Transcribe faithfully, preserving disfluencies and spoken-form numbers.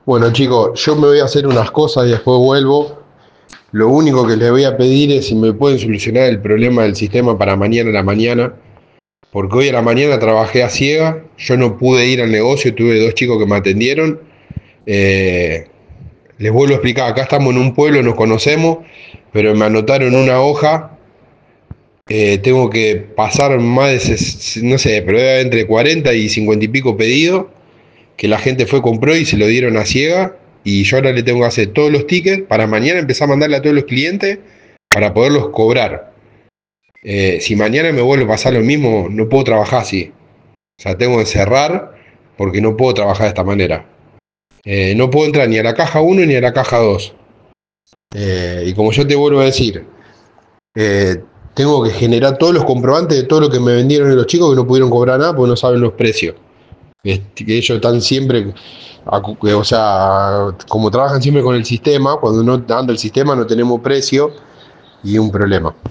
Bueno chicos, yo me voy a hacer unas cosas y después vuelvo. Lo único que les voy a pedir es si me pueden solucionar el problema del sistema para mañana a la mañana, porque hoy a la mañana trabajé a ciega, yo no pude ir al negocio, tuve dos chicos que me atendieron. Eh, les vuelvo a explicar, acá estamos en un pueblo, nos conocemos, pero me anotaron una hoja. Eh, tengo que pasar más de, ses- no sé, pero debe haber entre cuarenta y cincuenta y pico pedidos que la gente fue, compró y se lo dieron a ciega. Y yo ahora le tengo que hacer todos los tickets para mañana empezar a mandarle a todos los clientes para poderlos cobrar. Eh, si mañana me vuelve a pasar lo mismo, no puedo trabajar así. O sea, tengo que cerrar porque no puedo trabajar de esta manera. Eh, no puedo entrar ni a la caja uno ni a la caja dos. Eh, y como yo te vuelvo a decir, eh, tengo que generar todos los comprobantes de todo lo que me vendieron los chicos que no pudieron cobrar nada porque no saben los precios. Que ellos están siempre, o sea, como trabajan siempre con el sistema, cuando no anda el sistema no tenemos precio y un problema.